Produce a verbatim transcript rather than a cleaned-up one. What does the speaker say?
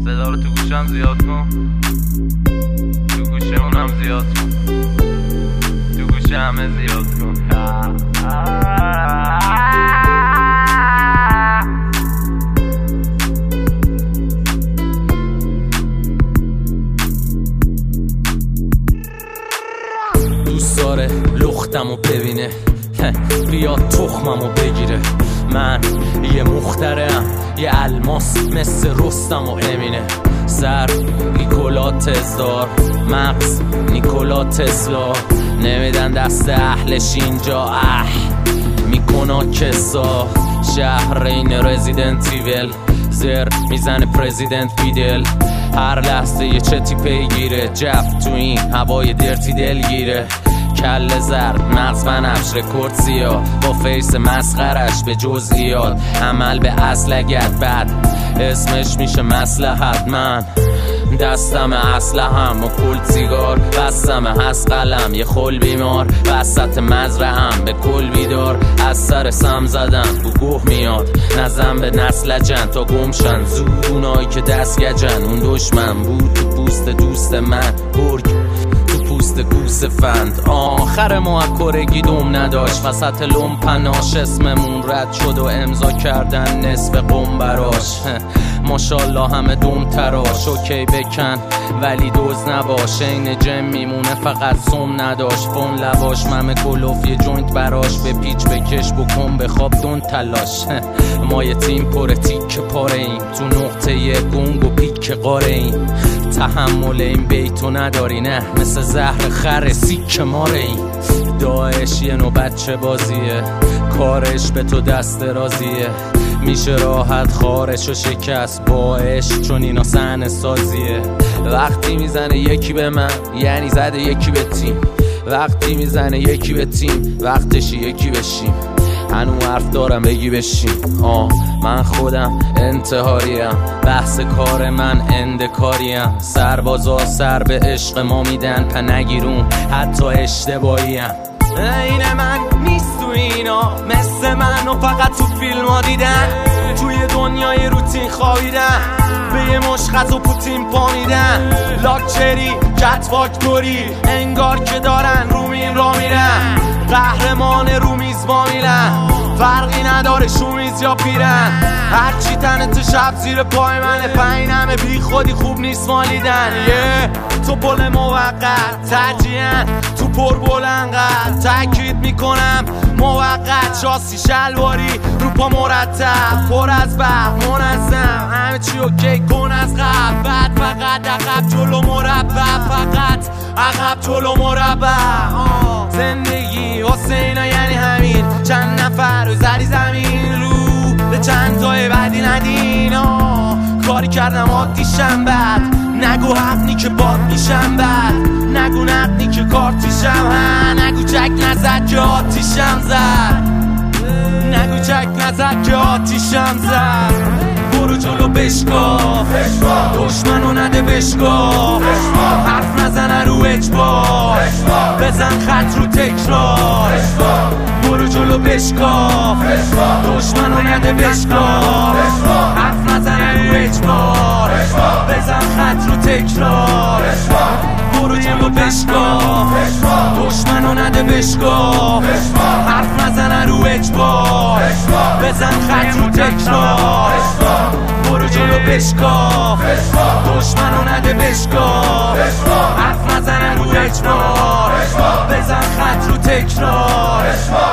صدا رو تو گوشم زیاد کن، تو گوشه اونم زیاد کن، تو گوشه همه زیاد کن. دوست داره لختمو ببینه، بیاد تخممو بگیره. من یه مخترعم، یه الماس مثل رستم و امینه. سر نیکولا تزدار، مغز نیکولا تسلا. نمیدن دست اهلش اینجا، اه میکنا کسا. شهر این رزیدنت ایول، زر میزنه پرزیدنت بیدل. هر لحظه یه چتی پیگیره، جف تو این هوای درتی دلگیره. کل زرد مغز بنفش رکورد سیاه، با فیس مسخرش به جزئیات. عمل به اصل اگد بد اسمش میشه مصلحت. من دستم اسلحه‌ام و کل سیگار، بستم هست قلم یه خل بیمار. وسط مزرعه‌ام به کل بیدار، از سر سم زدم بو گوه میاد. نزن به نسل جن تا گمشن زود اونایی که دست گجن. اون دشمن بود تو پوست دوست من، گرگ تو پوست گوس فند. آخر ما اکورگی دوم نداشت، وسط لومپناش اسممون رد شد و امضا کردن نصف قم براش. ماشالله همه دوم تراش، اوکی بکن ولی دوز نباش. این جم میمونه فقط سم نداشت، فون لباش ممه کلوف یه جوینت براش. به پیچ بکش بکن بخواب دون تلاش. ما یه تیم پر تیک پاره ایم، تو نقطه یه گونگ و پیک قاره ایم. تحمل این بیتو نداری نه، مثل زهر خر سیک ماره ایم. داعش یه نوع بچه بازیه، کارش به تو دست رازیه. میشه راحت خارش و شکست باش، چون اینا صحنه سازیه. وقتی میزنه یکی به من یعنی زده یکی به تیم. وقتی میزنه یکی به تیم وقتشی یکی بشیم. هنو حرف دارم بگی بشیم. آه من خودم انتحاریم، بحث کار من اندکاریم. سربازا سر به عشق ما میدن، پا نگیرون حتی اشتباهیم. این من نیست تو اینا، مثل من و فقط تو فیلم ها دیدن. توی دنیای روتین خوابیدن، به یه مشخص و پوتین پا میدن. لاکچری کت فاکتوری انگار که دارن رومین را میرن. قهرمان رومیز با میرن، فرقی نداره شومیز یا پیرن. هرچی تنت شب زیر پای منه، پایین همه بی خودی خوب نیست مالیدن. یه تو پل موقت ترجیحاً تو پر بلنقدر. تاکید میکنم موقت، شاسی شلواری رو پا مرتب، پر از برق منظم. همه چی اوکی کن از قبل، بعد فقط عقب جلو مربع. فقط عقب جلو مربع. زندگی حسینا یعنی همین، چند نفر رو زدی زمین رو به چند تای بعدی ندین. کاری کردم عادیشم بد، نگو حقنی که باد میشم بد. نگو نقنی که کارتیشم هن، نگو چک نزد که آتیشم زد. نگو چک نزد که آتیشم زد. برو جلو بشکاف، دشمنو نده بشکاف. حرف نزنه رو اجبار، بزن خط رو تکرار. برو جلو بشکاف، دشمنو نده بشکاف. حرف نزنه رو اجبار، بزن خط رو تکرار. برو جلو بشکاف، دشمنو نده بشکاف. حرف نزنه رو اجبار، بزن خط رو تکرار. برو جلو بشکاف، دشمنو نده بشکاف. حرف نزنه رو اجبار، بزن خط رو تکرار.